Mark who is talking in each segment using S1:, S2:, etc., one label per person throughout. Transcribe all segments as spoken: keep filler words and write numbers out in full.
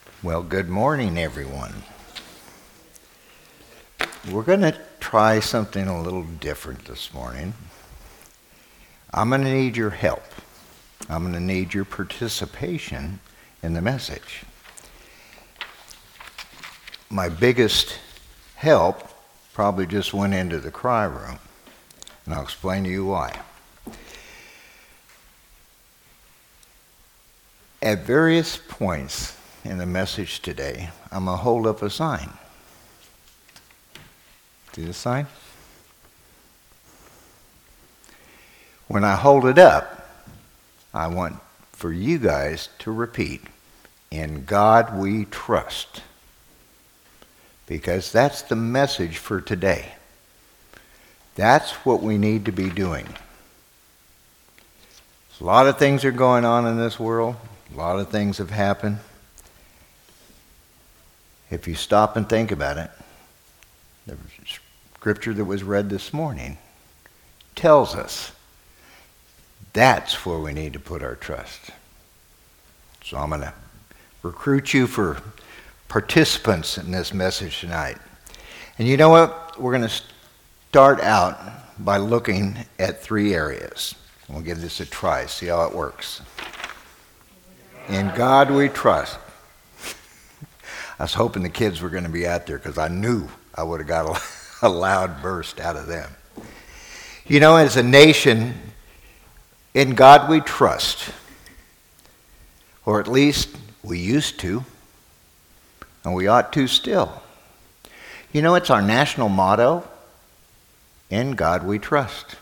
S1: Well, good morning, everyone. We're going to try something a little different this morning. I'm going to need your help. I'm going to need your participation in the message. My biggest help probably just went into the cry room, and I'll explain to you why. At various points in the message today, I'm going to hold up a sign. See the sign? When I hold it up, I want for you guys to repeat, "In God we trust," because that's the message for today. That's what we need to be doing. A lot of things are going on in this world. A lot of things have happened. If you stop and think about it, the scripture that was read this morning tells us that's where we need to put our trust. So I'm going to recruit you for participants in this message tonight. And you know what? We're going to start out by looking at three areas. We'll give this a try, see how it works. In God we trust. I was hoping the kids were going to be out there because I knew I would have got a, a loud burst out of them. You know, as a nation, in God we trust. Or at least we used to. And we ought to still. You know, it's our national motto. In God we trust.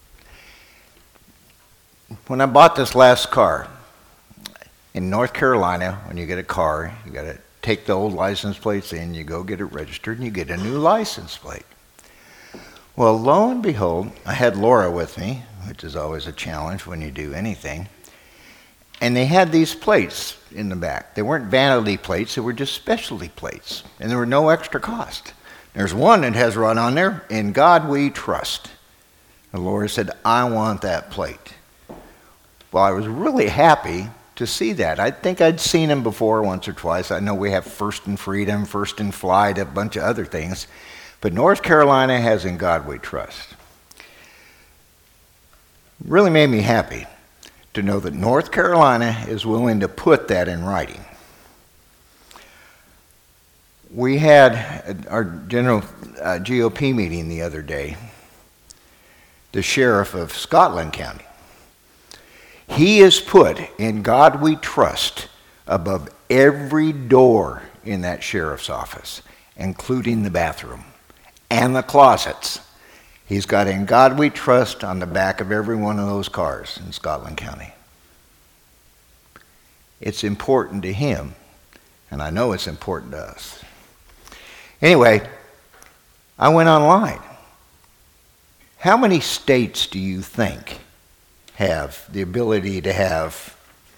S1: When I bought this last car, in North Carolina, when you get a car, you got to take the old license plates in, you go get it registered, and you get a new license plate. Well, lo and behold, I had Laura with me, which is always a challenge when you do anything, and they had these plates in the back. They weren't vanity plates, they were just specialty plates, and there were no extra cost. There's one that has right on there, "In God we trust." And Laura said, "I want that plate." Well, I was really happy to see that. I think I'd seen them before once or twice. I know we have First and Freedom, First and Flight, a bunch of other things. But North Carolina has "In God we trust." Really made me happy to know that North Carolina is willing to put that in writing. We had our general uh, G O P meeting the other day, the sheriff of Scotland County. He is put "In God we trust" above every door in that sheriff's office, including the bathroom and the closets. He's got "In God we trust" on the back of every one of those cars in Scotland County. It's important to him, and I know it's important to us. Anyway, I went online. How many states do you think have the ability to have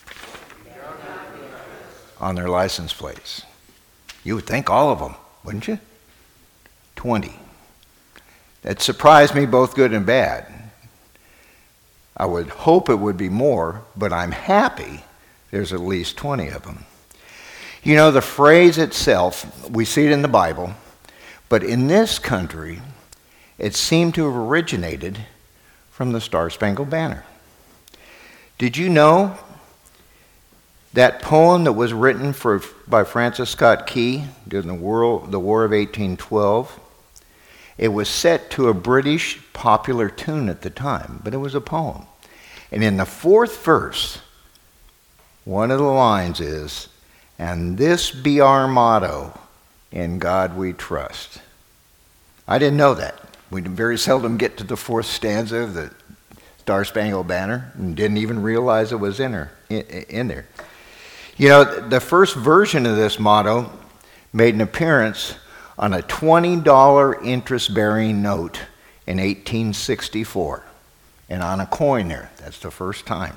S1: on their license plates? You would think all of them, wouldn't you? twenty. That surprised me, both good and bad. I would hope it would be more, but I'm happy there's at least twenty of them. You know, the phrase itself, we see it in the Bible, but in this country, it seemed to have originated from the Star-Spangled Banner. Did you know that poem that was written for, by Francis Scott Key during the war, the War of eighteen twelve, it was set to a British popular tune at the time, but it was a poem. And in the fourth verse, one of the lines is, "And this be our motto, in God we trust." I didn't know that. We very seldom get to the fourth stanza of the Star-Spangled Banner and didn't even realize it was in, her, in, in there. You know, the first version of this motto made an appearance on a twenty dollars interest-bearing note in eighteen sixty-four, and on a coin there. That's the first time.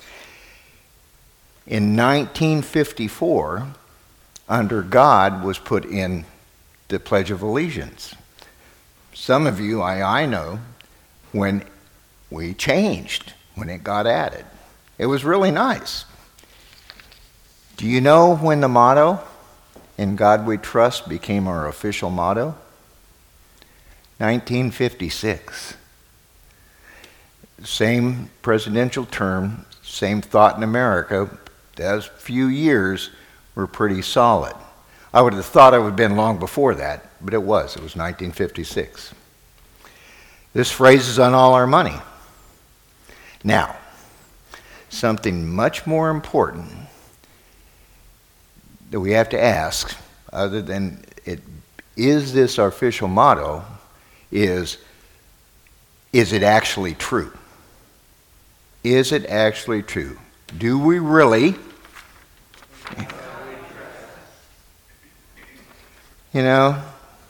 S1: In nineteen fifty-four, "Under God" was put in the Pledge of Allegiance. Some of you, I, I know, when we changed, when it got added. It was really nice. Do you know when the motto "In God We Trust" became our official motto? nineteen fifty-six. Same presidential term, same thought in America. Those few years were pretty solid. I would have thought it would have been long before that, but it was. It was nineteen fifty-six. This phrase is on all our money. Now, something much more important that we have to ask, other than it, is this our official motto, is, is it actually true? Is it actually true? Do we really? You know,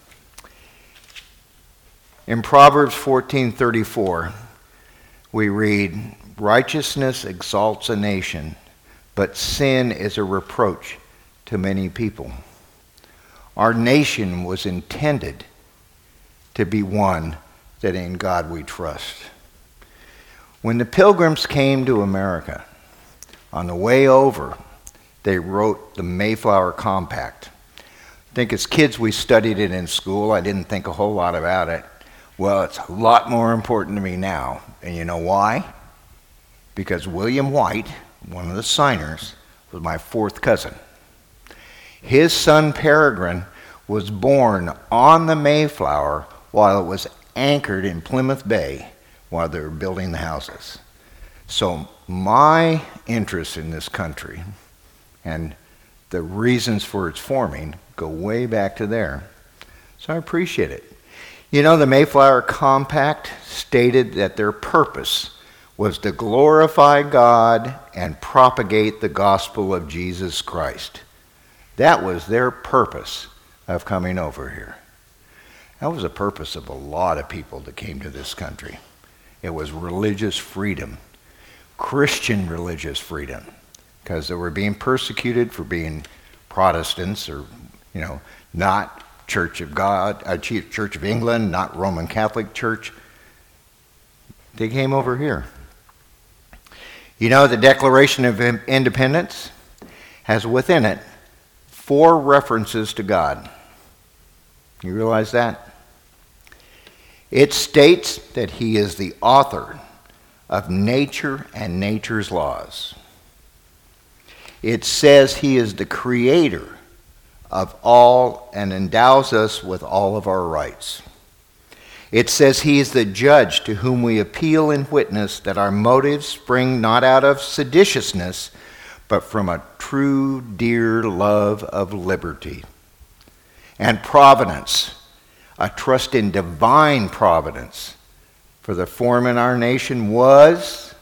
S1: in Proverbs fourteen thirty-four, we read, "Righteousness exalts a nation, but sin is a reproach to many people." Our nation was intended to be one that in God we trust. When the Pilgrims came to America, on the way over, they wrote the Mayflower Compact. I think as kids we studied it in school. I didn't think a whole lot about it. Well, it's a lot more important to me now. And you know why? Because William White, one of the signers, was my fourth cousin. His son Peregrine was born on the Mayflower while it was anchored in Plymouth Bay while they were building the houses. So my interest in this country and the reasons for its forming go way back to there. So I appreciate it. You know, the Mayflower Compact stated that their purpose was to glorify God and propagate the gospel of Jesus Christ. That was their purpose of coming over here. That was the purpose of a lot of people that came to this country. It was religious freedom, Christian religious freedom, because they were being persecuted for being Protestants or, you know, not Church of God, uh, Church of England, not Roman Catholic Church. They came over here. You know, the Declaration of Independence has within it four references to God. You realize that? It states that he is the author of nature and nature's laws. It says he is the creator of all and endows us with all of our rights. It says he is the judge to whom we appeal and witness that our motives spring not out of seditiousness, but from a true, dear love of liberty. And providence, a trust in divine providence, for the form in our nation was,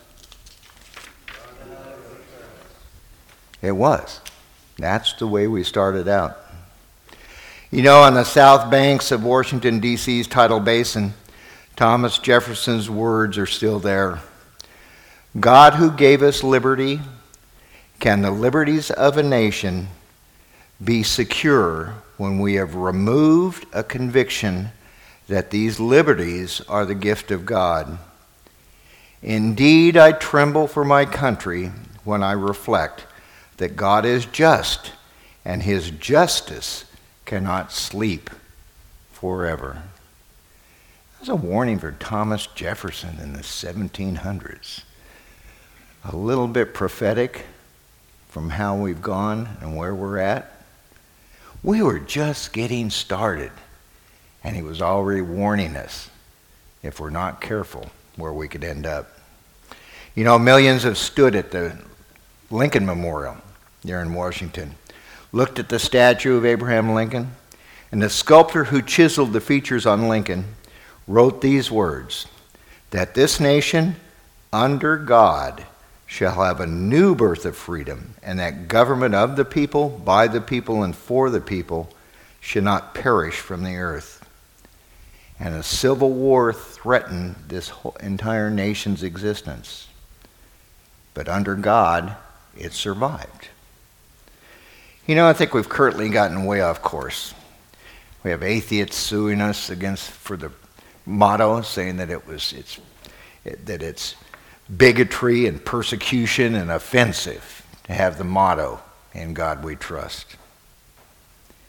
S1: it was. That's the way we started out. You know, on the south banks of Washington, D C's tidal basin, Thomas Jefferson's words are still there. God who gave us liberty, can the liberties of a nation be secure when we have removed a conviction that these liberties are the gift of God? Indeed, I tremble for my country when I reflect that God is just and his justice cannot sleep forever. That was a warning for Thomas Jefferson in the seventeen hundreds. A little bit prophetic from how we've gone and where we're at. We were just getting started, and he was already warning us, if we're not careful, where we could end up. You know, millions have stood at the Lincoln Memorial there in Washington, looked at the statue of Abraham Lincoln, and the sculptor who chiseled the features on Lincoln wrote these words, that this nation, under God, shall have a new birth of freedom, and that government of the people, by the people, and for the people should not perish from the earth. And a civil war threatened this whole entire nation's existence. But under God, it survived. You know, I think we've currently gotten way off course. We have atheists suing us against for the motto, saying that it was it's it, that it's bigotry and persecution and offensive to have the motto, "In God We Trust."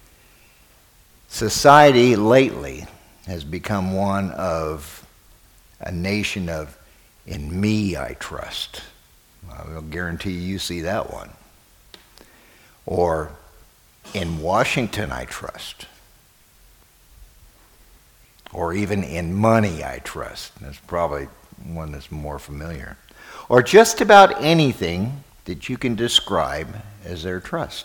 S1: Society lately has become one of a nation of, in me I trust. I will guarantee you see that one. Or, in Washington I trust. Or even in money I trust. That's probably one that's more familiar. Or just about anything that you can describe as their trust.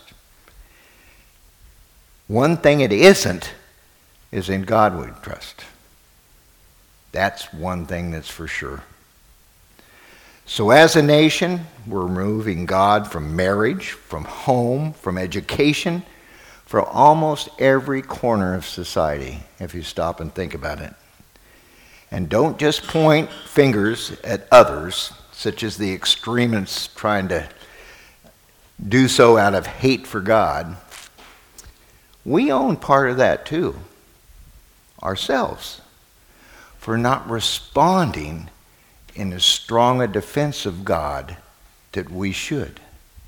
S1: One thing it isn't is in God we trust. That's one thing that's for sure. So as a nation, we're removing God from marriage, from home, from education, from almost every corner of society, if you stop and think about it. And don't just point fingers at others, such as the extremists trying to do so out of hate for God. We own part of that too, ourselves, for not responding in as strong a defense of God that we should.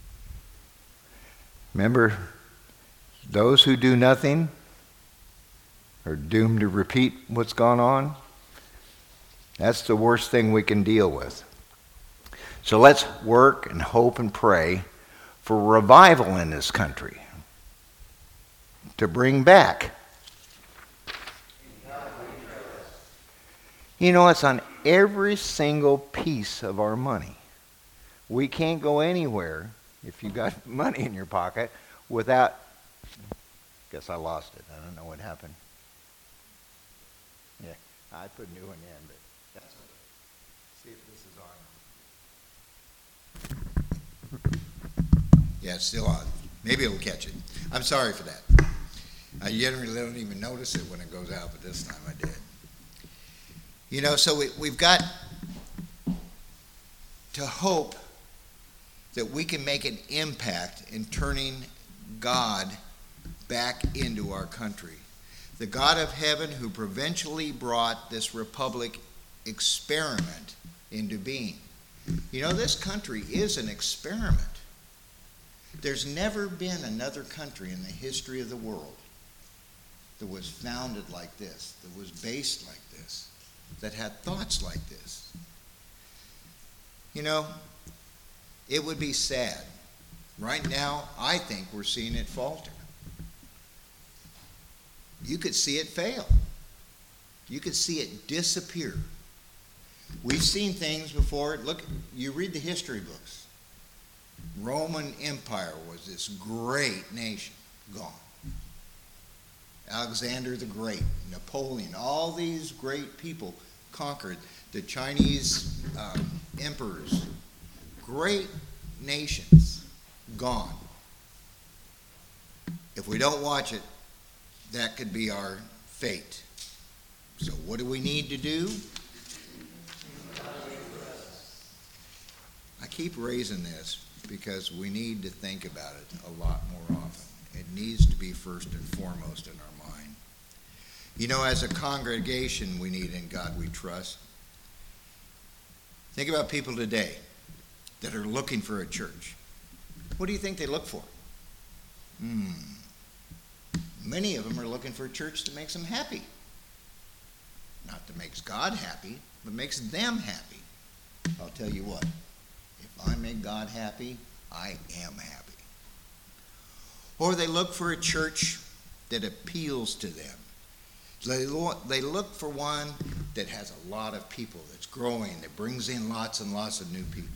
S1: Remember, those who do nothing are doomed to repeat what's gone on. That's the worst thing we can deal with. So let's work and hope and pray for revival in this country, to bring back. You know, it's on every single piece of our money. We can't go anywhere if you got money in your pocket without, guess I lost it. I don't know what happened. Yeah, I put a new one in, but that's okay. See if this is on.
S2: Yeah, it's still on. Maybe it'll catch it. I'm sorry for that. I generally don't even notice it when it goes out, but this time I did. You know, so we, we've got to hope that we can make an impact in turning God back into our country. The God of heaven who providentially brought this republic experiment into being. You know, this country is an experiment. There's never been another country in the history of the world that was founded like this, that was based like this, that had thoughts like this. You know, it would be sad. Right now, I think we're seeing it falter. You could see it fail. You could see it disappear. We've seen things before. Look, you read the history books. Roman Empire was this great nation, gone. Alexander the Great, Napoleon, all these great people conquered. The Chinese um, emperors, great nations, gone. If we don't watch it, that could be our fate. So what do we need to do? I keep raising this because we need to think about it a lot more often. It needs to be first and foremost in our mind. You know, as a congregation, we need In God We Trust. Think about people today that are looking for a church. What do you think they look for? Hmm. Many of them are looking for a church that makes them happy. Not that makes God happy, but makes them happy. I'll tell you what, if I make God happy, I am happy. Or they look for a church that appeals to them. They look, they look for one that has a lot of people, that's growing, that brings in lots and lots of new people.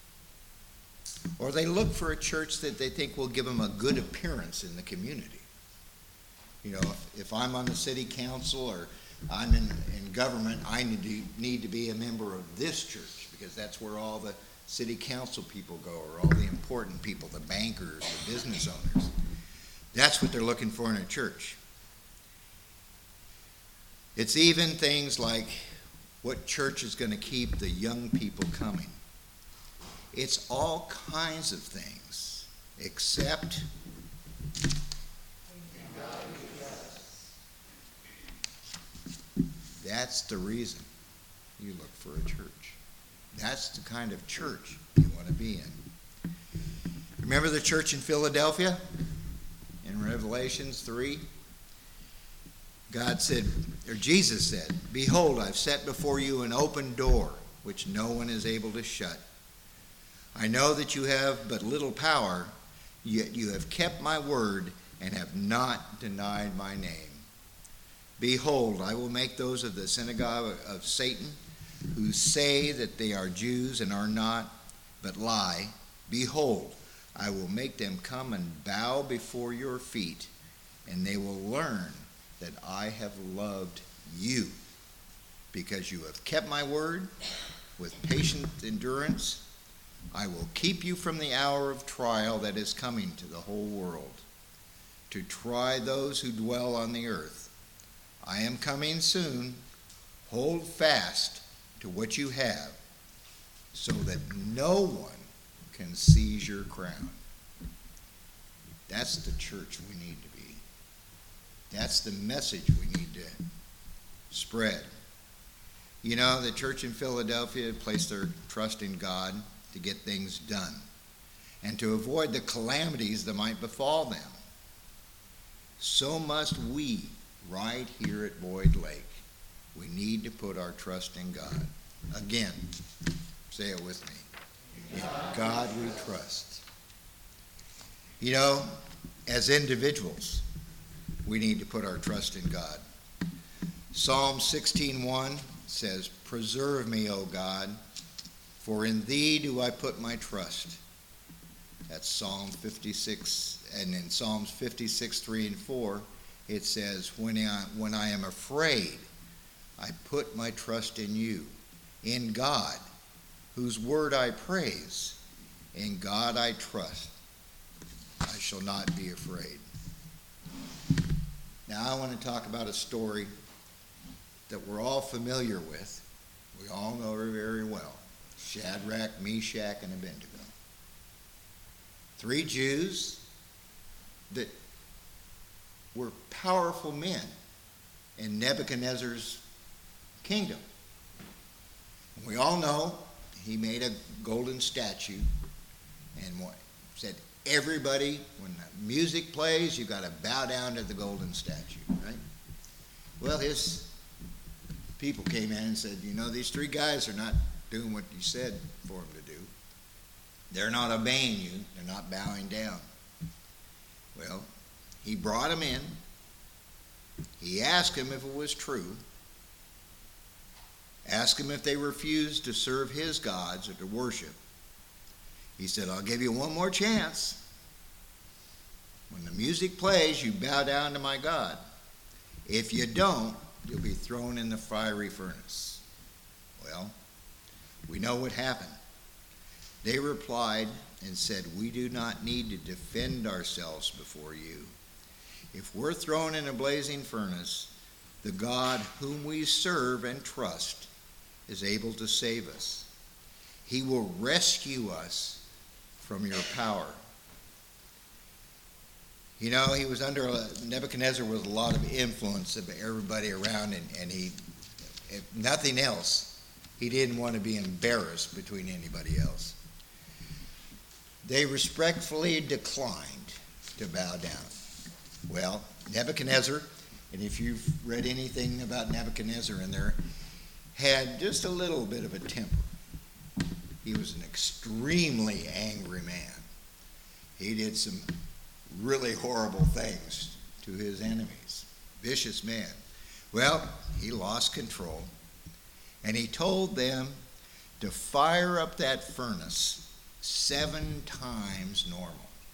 S2: Or they look for a church that they think will give them a good appearance in the community. You know, if, if I'm on the city council or I'm in, in government, I need to, need to be a member of this church because that's where all the city council people go, or all the important people, the bankers, the business owners. That's what they're looking for in a church. It's even things like what church is going to keep the young people coming. It's all kinds of things, except that's the reason you look for a church. That's the kind of church you want to be in. Remember the church in Philadelphia in Revelations three? God said, or Jesus said, "Behold, I've set before you an open door, which no one is able to shut. I know that you have but little power, yet you have kept my word and have not denied my name. Behold, I will make those of the synagogue of Satan, who say that they are Jews and are not, but lie. Behold, I will make them come and bow before your feet, and they will learn that I have loved you, because you have kept my word with patient endurance. I will keep you from the hour of trial that is coming to the whole world, to try those who dwell on the earth. I am coming soon. Hold fast to what you have, so that no one can seize your crown." That's the church we need to be. That's the message we need to spread. You know, the church in Philadelphia placed their trust in God to get things done and to avoid the calamities that might befall them. So must we right here at Boyd Lake. We need to put our trust in God. Again, say it with me. In God we trust. You know, as individuals, we need to put our trust in God. Psalm sixteen one says, "Preserve me, O God, for in thee do I put my trust." That's Psalm fifty-six, and in Psalms fifty-six, three and four, it says, when I, when I am afraid, I put my trust in you, in God, whose word I praise. In God I trust. I shall not be afraid. Now I want to talk about a story that we're all familiar with. We all know her very well. Shadrach, Meshach, and Abednego. Three Jews that were powerful men in Nebuchadnezzar's kingdom. And we all know he made a golden statue and what, said, everybody, when the music plays, you've got to bow down to the golden statue, right? Well, his people came in and said, you know, these three guys are not doing what you said for them to do. They're not obeying you. They're not bowing down. Well, he brought them in. He asked them if it was true. Asked them if they refused to serve his gods or to worship. He said, I'll give you one more chance. When the music plays, you bow down to my God. If you don't, you'll be thrown in the fiery furnace. Well, we know what happened. They replied and said, we do not need to defend ourselves before you. If we're thrown in a blazing furnace, the God whom we serve and trust is able to save us. He will rescue us from your power. You know, he was under, a, Nebuchadnezzar was a lot of influence of everybody around, and, and he, if nothing else, he didn't want to be embarrassed between anybody else. They respectfully declined to bow down. Well, Nebuchadnezzar, and if you've read anything about Nebuchadnezzar in there, had just a little bit of a temper. He was an extremely angry man. He did some really horrible things to his enemies. Vicious man. Well, he lost control, and he told them to fire up that furnace seven times normal.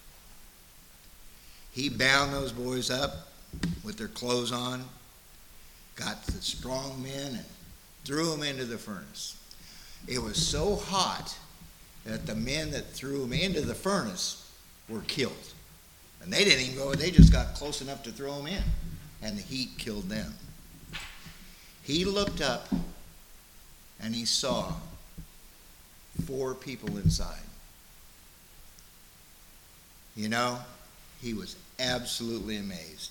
S2: He bound those boys up with their clothes on, got the strong men, and threw them into the furnace. It was so hot that the men that threw them into the furnace were killed. And they didn't even go, they just got close enough to throw them in, and the heat killed them. He looked up, and he saw four people inside. You know, he was absolutely amazed.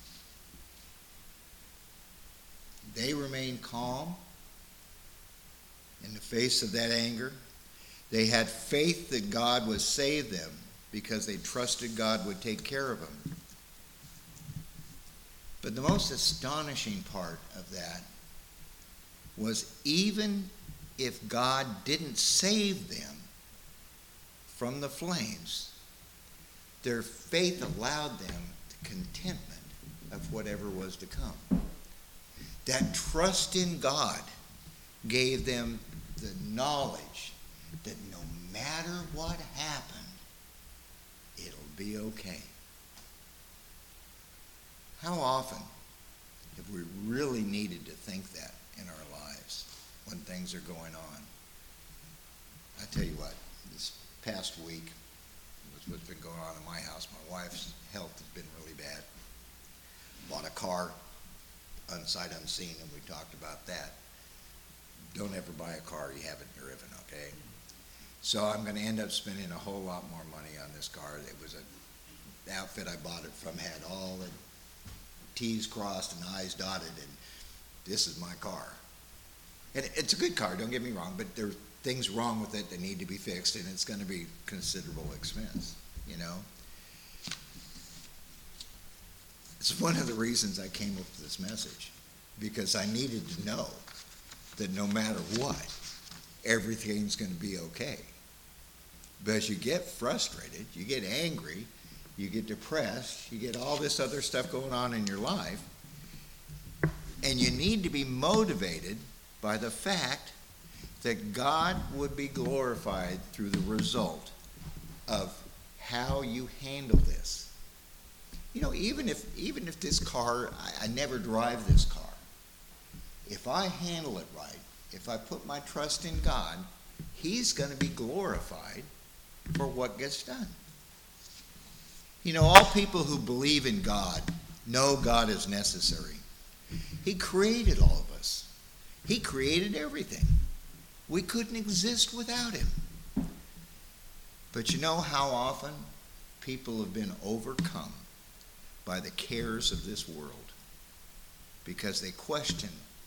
S2: They remained calm in the face of that anger. They had faith that God would save them because they trusted God would take care of them. But the most astonishing part of that was even if God didn't save them from the flames, their faith allowed them the contentment of whatever was to come. That trust in God gave them the knowledge that no matter what happened, it'll be okay. How often have we really needed to think that in our lives when things are going on? I tell you what, this past week, was what's been going on in my house. My wife's health has been really bad. Bought a car, unsight unseen, and we talked about that. Don't ever buy a car you haven't driven, okay? So I'm going to end up spending a whole lot more money on this car. It was an outfit I bought it from, had all the T's crossed and I's dotted, and this is my car. And it's a good car, don't get me wrong, but there are things wrong with it that need to be fixed, and it's going to be considerable expense, you know? It's one of the reasons I came up with this message, because I needed to know that no matter what, everything's going to be okay. But as you get frustrated, you get angry, you get depressed, you get all this other stuff going on in your life, and you need to be motivated by the fact that God would be glorified through the result of how you handle this. You know, even if even if this car, I, I never drive this car, if I handle it right, if I put my trust in God, He's going to be glorified for what gets done. You know, all people who believe in God know God is necessary. He created all of us. He created everything. We couldn't exist without Him. But you know how often people have been overcome by the cares of this world because they question,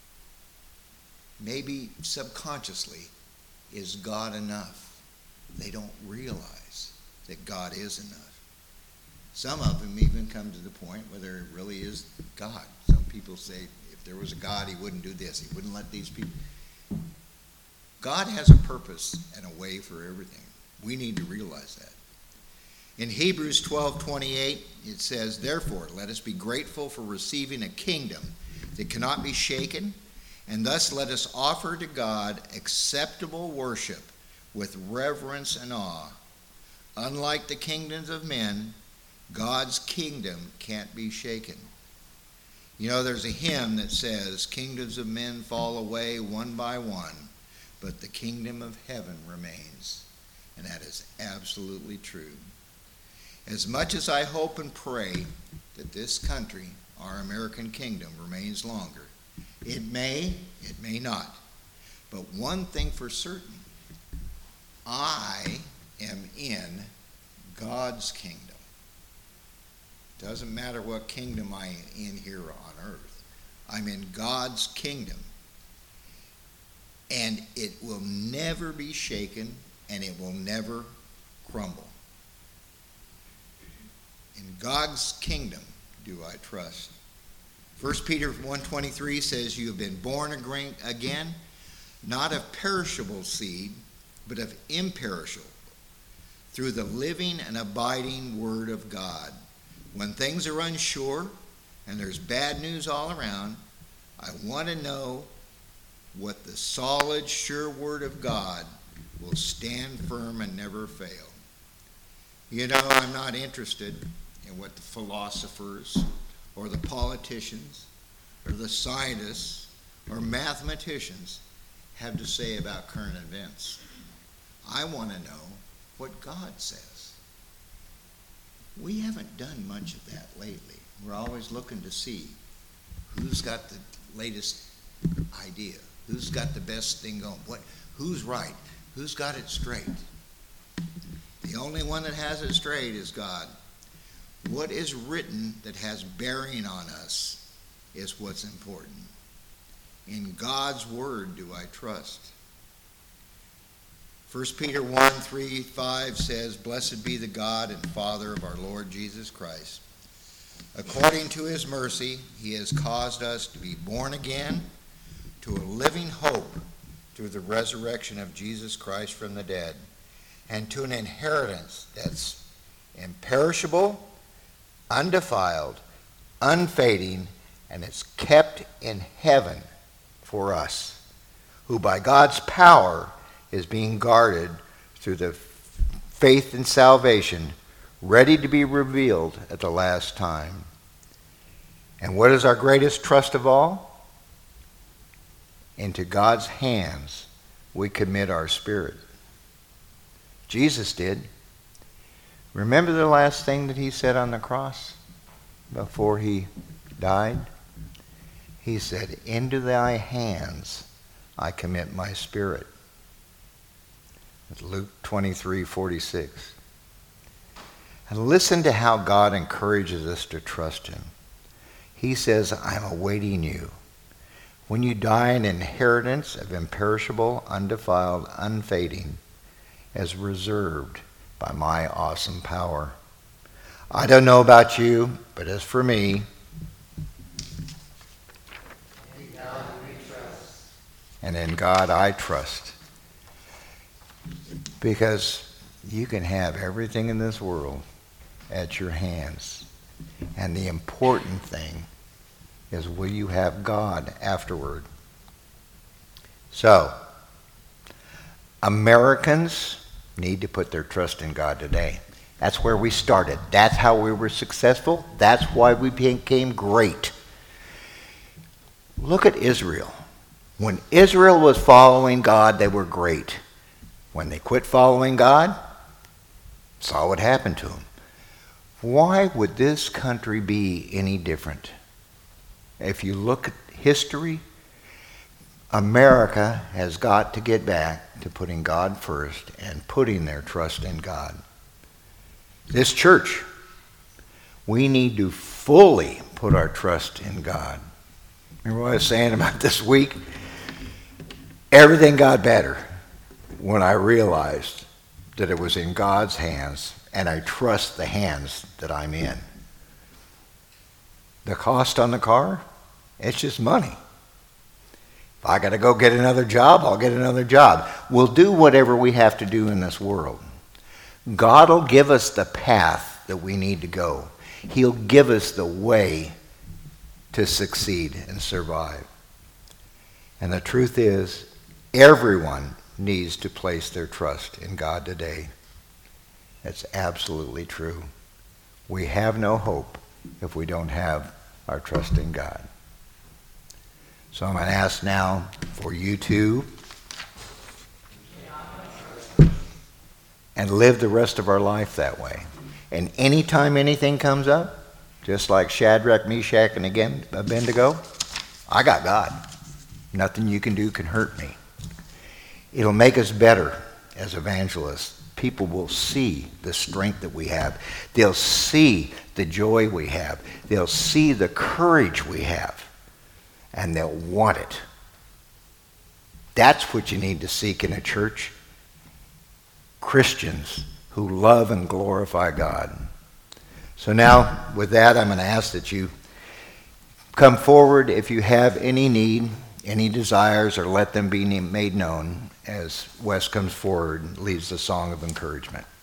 S2: maybe subconsciously, is God enough? They don't realize that God is enough. Some of them even come to the point where there really is God. Some people say if there was a God, He wouldn't do this. He wouldn't let these people. God has a purpose and a way for everything. We need to realize that. In Hebrews twelve twenty-eight, it says, "Therefore, let us be grateful for receiving a kingdom that cannot be shaken, and thus let us offer to God acceptable worship with reverence and awe. Unlike the kingdoms of men, God's kingdom can't be shaken." You know, there's a hymn that says, "Kingdoms of men fall away one by one, but the kingdom of heaven remains." And that is absolutely true. As much as I hope and pray that this country, our American kingdom, remains longer, it may, it may not. But one thing for certain, I am in God's kingdom. Doesn't matter what kingdom I am in here on earth. I'm in God's kingdom. And it will never be shaken, and it will never crumble. In God's kingdom do I trust. First Peter one twenty-three says, "You have been born again, not of perishable seed, but of imperishable, through the living and abiding word of God." When things are unsure and there's bad news all around, I want to know what the solid, sure word of God will stand firm and never fail. You know, I'm not interested in what the philosophers or the politicians or the scientists or mathematicians have to say about current events. I want to know what God says. We haven't done much of that lately. We're always looking to see who's got the latest idea, who's got the best thing going, what, who's right, who's got it straight. The only one that has it straight is God. What is written that has bearing on us is what's important. In God's word do I trust. First Peter one, three, five says, "Blessed be the God and Father of our Lord Jesus Christ, According to his mercy, he has caused us to be born again to a living hope through the resurrection of Jesus Christ from the dead, and to an inheritance that's imperishable, undefiled, unfading, and it's kept in heaven for us, who by God's power is being guarded through the faith and salvation, ready to be revealed at the last time. And what is our greatest trust of all? Into God's hands we commit our spirit. Jesus did. Remember the last thing that he said on the cross before he died? He said, "Into thy hands I commit my spirit." It's Luke twenty-three forty-six. And listen to how God encourages us to trust him. He says, "I'm awaiting you. When you die, an inheritance of imperishable, undefiled, unfading, as reserved by my awesome power. I don't know about you, but as for me, in God we trust. And in God I trust." Because you can have everything in this world at your hands. And the important thing is, will you have God afterward? So, Americans need to put their trust in God today. That's where we started. That's how we were successful. That's why we became great. Look at Israel. When Israel was following God, they were great. When they quit following God, saw what happened to them. Why would this country be any different? If you look at history, America has got to get back to putting God first and putting their trust in God. This church, we need to fully put our trust in God. Remember what I was saying about this week? Everything got better when I realized that it was in God's hands, and I trust the hands that I'm in. The cost on the car, it's just money. If I got to go get another job, I'll get another job. We'll do whatever we have to do in this world. God will give us the path that we need to go. He'll give us the way to succeed and survive. And the truth is, everyone needs to place their trust in God today. That's absolutely true. We have no hope if we don't have our trust in God. So I'm going to ask now for you to and live the rest of our life that way. And anytime anything comes up, just like Shadrach, Meshach, and again Abednego, I got God. Nothing you can do can hurt me. It'll make us better as evangelists. People will see the strength that we have. They'll see the joy we have. They'll see the courage we have. And they'll want it. That's what you need to seek in a church. Christians who love and glorify God. So now, with that, I'm going to ask that you come forward if you have any need, any desires, or let them be made known as Wes comes forward and leads the song of encouragement.